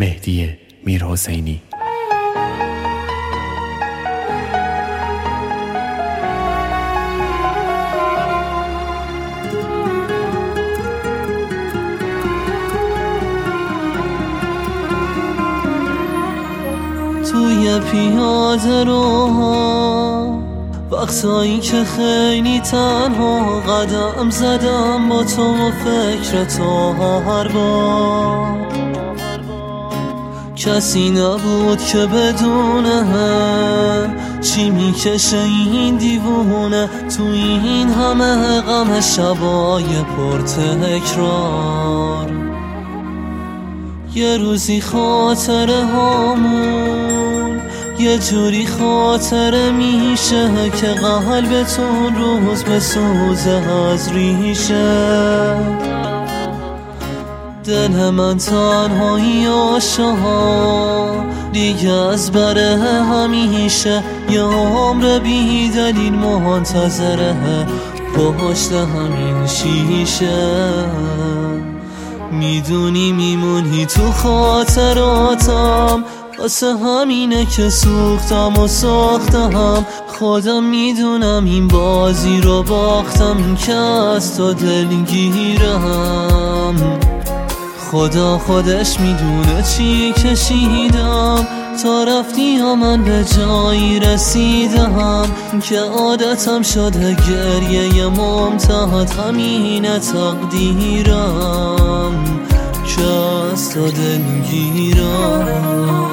مهدی میرحسینی. توی پیاده روها وقتایی که خیلی تنها قدم زدم با تو و فکر تو هر بار کسی نبود که بدونه چی میکشه این دیوونه توی این همه غم شبای پر تکرار. یه روزی خاطره هامون یه جوری خاطره میشه که قلبتون روز بسوزه از ریشه. دل من تنهایی عاشقا دیگه از بره همیشه یه عمر بی دلیل منتظره پشت همین شیشه. میدونی میمونی تو خاطراتم واسه همینه که سوختم و ساختم. خودم میدونم این بازی رو باختم که از تو دلگیرم. خدا خودش میدونه چی کشیدم تا رفتی یا من به جایی رسیدم که عادتم شده گریه ممتد. همینه تقدیرم که از تو دلگیرم.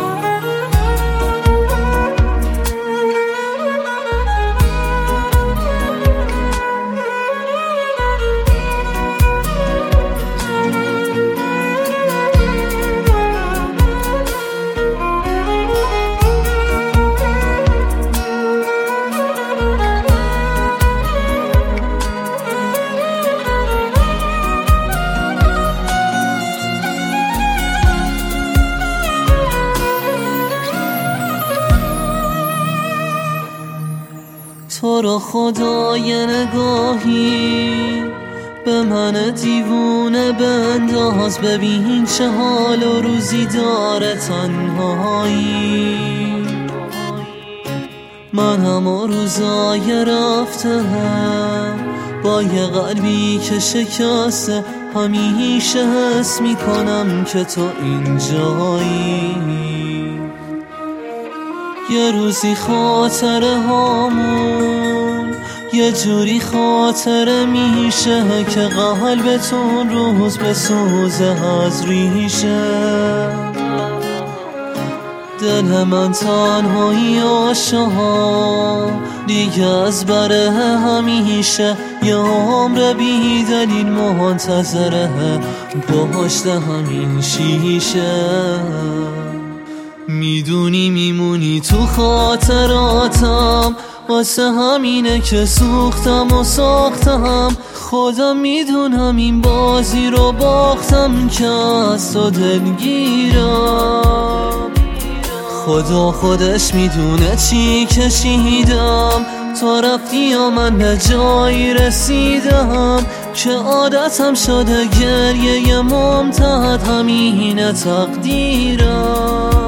تو رو خدا یه نگاهی به من دیوونه بنداز ببین چه حال و روزی داره تنهایی. من همه روزای رفته با یه قلبی که شکسته همیشه حس میکنم که تو اینجایی. یه روزی خاطره هامون یه جوری خاطره میشه که قلبتون روز بسوزه از ریشه. دل من تنهایی عاشقا دیگه از بره همیشه یه عمر بی دلیل منتظره پشت همین شیشه. میدونی میمونی تو خاطراتم واسه همینه که سوختم و ساختم. خودم میدونم این بازی رو باختم که از تو دلگیرم. خدا خودش میدونه چی کشیدم تا رفتی یا من به جایی رسیدم که عادتم شده گریه ممتد. همینه تقدیرم